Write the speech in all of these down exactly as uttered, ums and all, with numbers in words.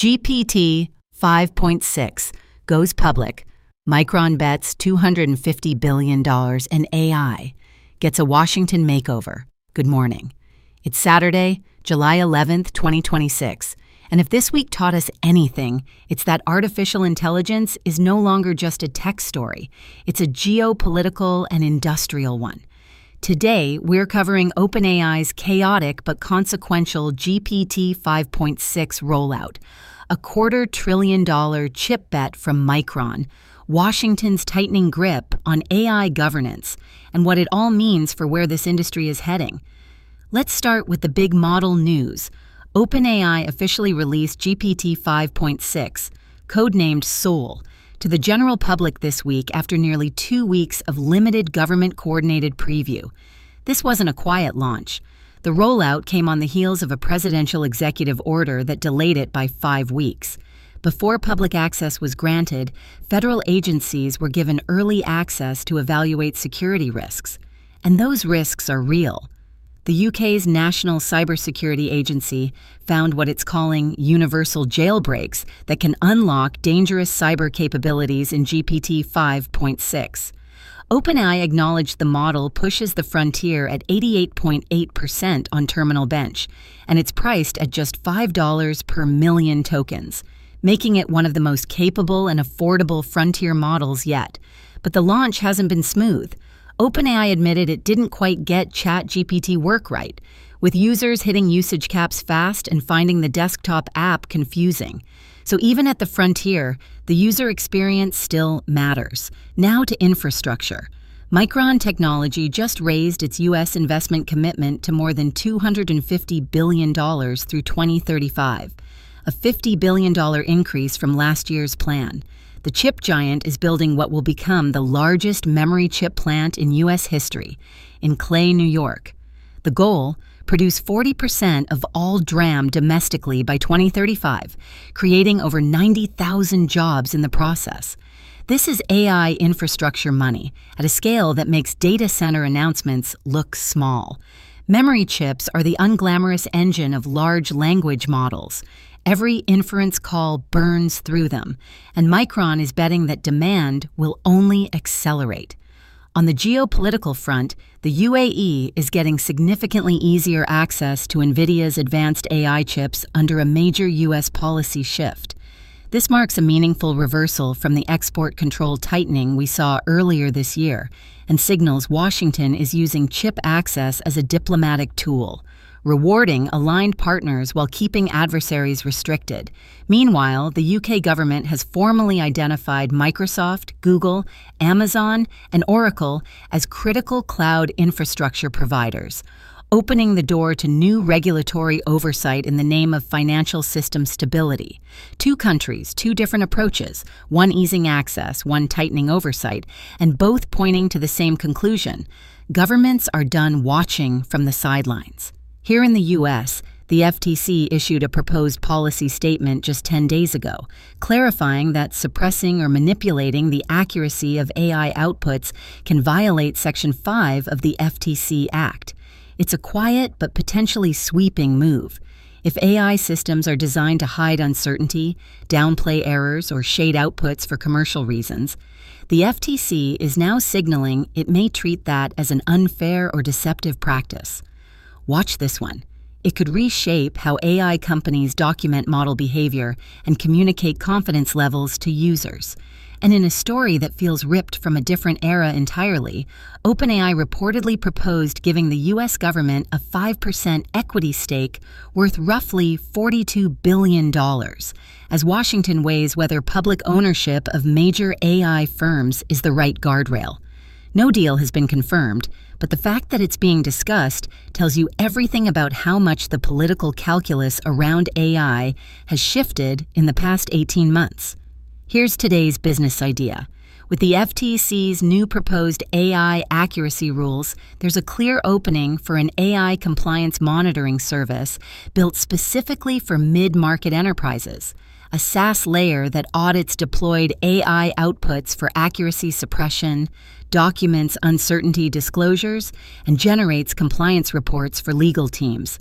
G P T five point six goes public. Micron bets two hundred fifty billion dollars in A I. Gets a Washington makeover. Good morning. It's Saturday, July eleventh, twenty twenty-six. And if this week taught us anything, it's that artificial intelligence is no longer just a tech story. It's a geopolitical and industrial one. Today, we're covering OpenAI's chaotic but consequential G P T five point six rollout, a quarter trillion dollar chip bet from Micron, Washington's tightening grip on A I governance, and what it all means for where this industry is heading. Let's start with the big model news. OpenAI officially released G P T five point six, codenamed Soul, to the general public this week after nearly two weeks of limited government-coordinated preview. This wasn't a quiet launch. The rollout came on the heels of a presidential executive order that delayed it by five weeks. Before public access was granted, federal agencies were given early access to evaluate security risks. And those risks are real. The U K's National Cybersecurity Agency found what it's calling universal jailbreaks that can unlock dangerous cyber capabilities in G P T five point six. OpenAI acknowledged the model pushes the frontier at eighty-eight point eight percent on Terminal Bench, and it's priced at just five dollars per million tokens, making it one of the most capable and affordable frontier models yet. But the launch hasn't been smooth. OpenAI admitted it didn't quite get ChatGPT work right, with users hitting usage caps fast and finding the desktop app confusing. So even at the frontier, the user experience still matters. Now to infrastructure. Micron Technology just raised its U S investment commitment to more than two hundred fifty billion dollars through twenty thirty-five, a fifty billion dollars increase from last year's plan. The chip giant is building what will become the largest memory chip plant in U S history, in Clay, New York. The goal? Produce forty percent of all DRAM domestically by twenty thirty-five, creating over ninety thousand jobs in the process. This is A I infrastructure money at a scale that makes data center announcements look small. Memory chips are the unglamorous engine of large language models. Every inference call burns through them, and Micron is betting that demand will only accelerate. On the geopolitical front, the U A E is getting significantly easier access to NVIDIA's advanced A I chips under a major U S policy shift. This marks a meaningful reversal from the export control tightening we saw earlier this year, and signals Washington is using chip access as a diplomatic tool, rewarding aligned partners while keeping adversaries restricted. Meanwhile, the U K government has formally identified Microsoft, Google, Amazon, and Oracle as critical cloud infrastructure providers, opening the door to new regulatory oversight in the name of financial system stability. Two countries, two different approaches, one easing access, one tightening oversight, and both pointing to the same conclusion. Governments are done watching from the sidelines. Here in the U S, the F T C issued a proposed policy statement just ten days ago, clarifying that suppressing or manipulating the accuracy of A I outputs can violate Section five of the F T C Act. It's a quiet but potentially sweeping move. If A I systems are designed to hide uncertainty, downplay errors, or shade outputs for commercial reasons, the F T C is now signaling it may treat that as an unfair or deceptive practice. Watch this one. It could reshape how A I companies document model behavior and communicate confidence levels to users. And in a story that feels ripped from a different era entirely, OpenAI reportedly proposed giving the U S government a five percent equity stake worth roughly forty-two billion dollars, as Washington weighs whether public ownership of major A I firms is the right guardrail. No deal has been confirmed, but the fact that it's being discussed tells you everything about how much the political calculus around A I has shifted in the past eighteen months. Here's today's business idea. With the F T C's new proposed A I accuracy rules, there's a clear opening for an A I compliance monitoring service built specifically for mid-market enterprises, a SaaS layer that audits deployed A I outputs for accuracy suppression, documents uncertainty disclosures, and generates compliance reports for legal teams.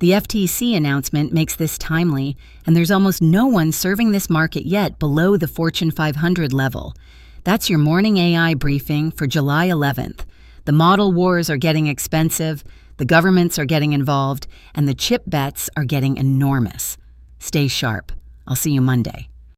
The F T C announcement makes this timely, and there's almost no one serving this market yet below the Fortune five hundred level. That's your morning A I briefing for July eleventh. The model wars are getting expensive, the governments are getting involved, and the chip bets are getting enormous. Stay sharp. I'll see you Monday.